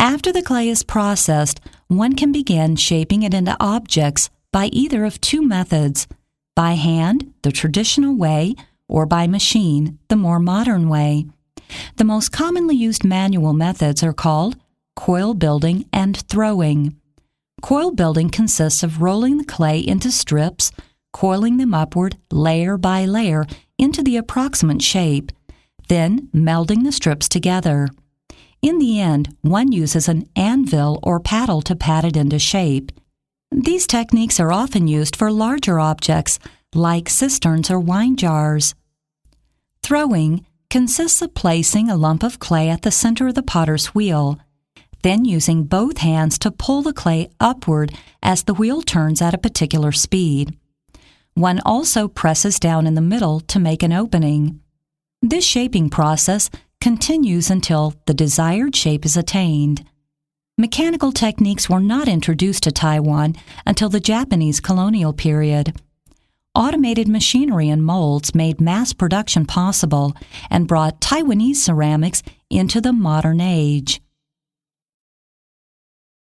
After the clay is processed, one can begin shaping it into objects by either of two methods: by hand, the traditional way, or by machine, the more modern way. The most commonly used manual methods are called coil building and throwing. Coil building consists of rolling the clay into strips, coiling them upward layer by layer into the approximate shape, then melding the strips together. In the end, one uses an anvil or paddle to pat it into shape. These techniques are often used for larger objects like cisterns or wine jars. Throwing consists of placing a lump of clay at the center of the potter's wheel, then using both hands to pull the clay upward as the wheel turns at a particular speed. One also presses down in the middle to make an opening. This shaping process continues until the desired shape is attained. Mechanical techniques were not introduced to Taiwan until the Japanese colonial period. Automated machinery and molds made mass production possible and brought Taiwanese ceramics into the modern age.